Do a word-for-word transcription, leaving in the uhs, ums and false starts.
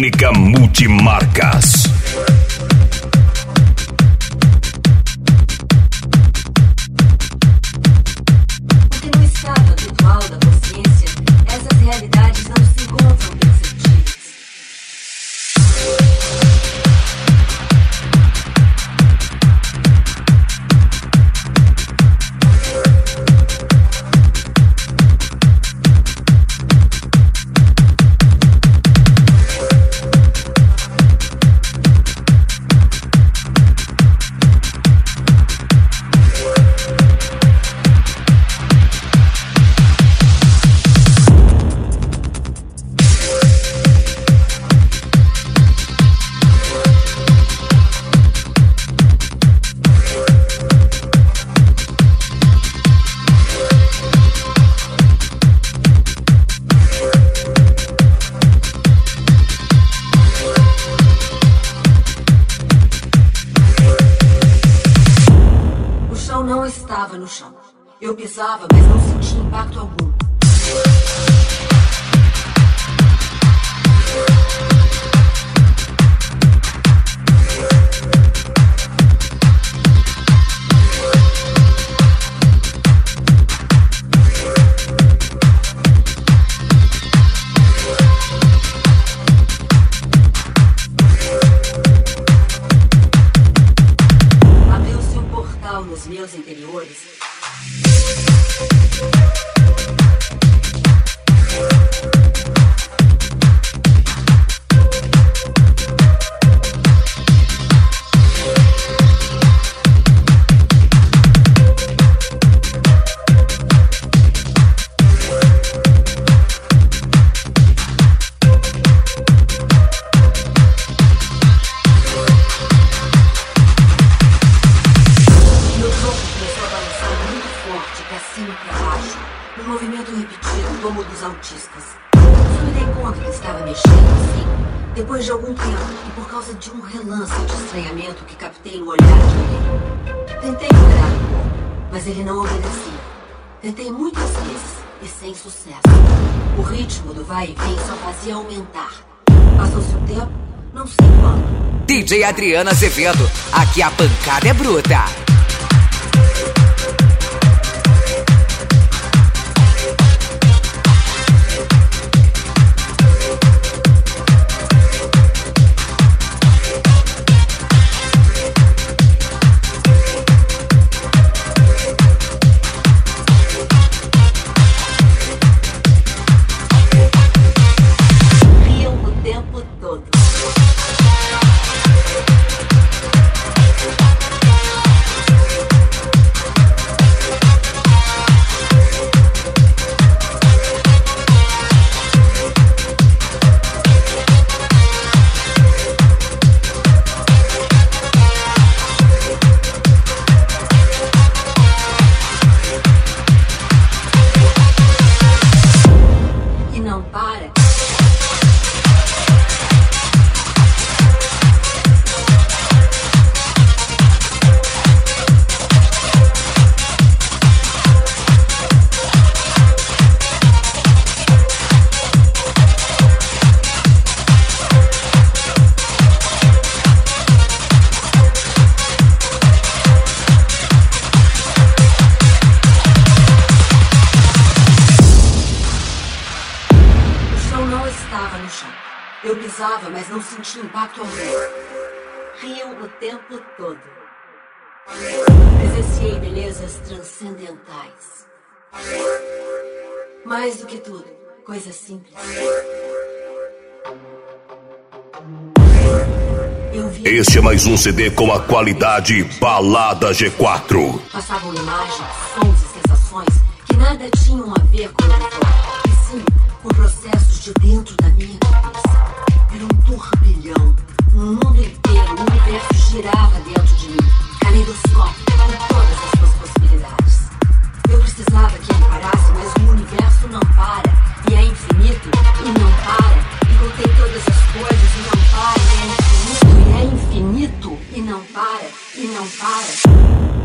Clínica Multimarcas. Porque no estado habitual da consciência, essas realidades não se encontram perceptíveis. Não estava no chão. Eu pisava, mas não sentia impacto algum. Nos meus interiores. Um movimento repetido, como dos autistas. Só me dei conta que estava mexendo assim, depois de algum tempo, e por causa de um relance de estranhamento que captei no olhar de ele. Tentei parar o corpo, mas ele não obedecia. Tentei muitas vezes, e sem sucesso. O ritmo do vai e vem só fazia aumentar. Passou-se o tempo, não sei quando. D J Adriana Azevedo, aqui a pancada é bruta. Eu pisava, mas não sentia impacto algum. Riam o tempo todo. Presenciei belezas transcendentais. Mais do que tudo, coisas simples. Eu vi... Este é mais um C D com a qualidade Balada G quatro. Passavam imagens, sons e sensações que nada tinham a ver com o auditório, e sim com processos de dentro da minha cabeça. Era um turbilhão, um mundo inteiro, um universo girava dentro de mim, caleidoscópio, com todas as suas possibilidades. Eu precisava que ele parasse, mas o universo não para, e é infinito, e não para, e contém todas as coisas, e não para, e é infinito, e é infinito, e não para, e não para.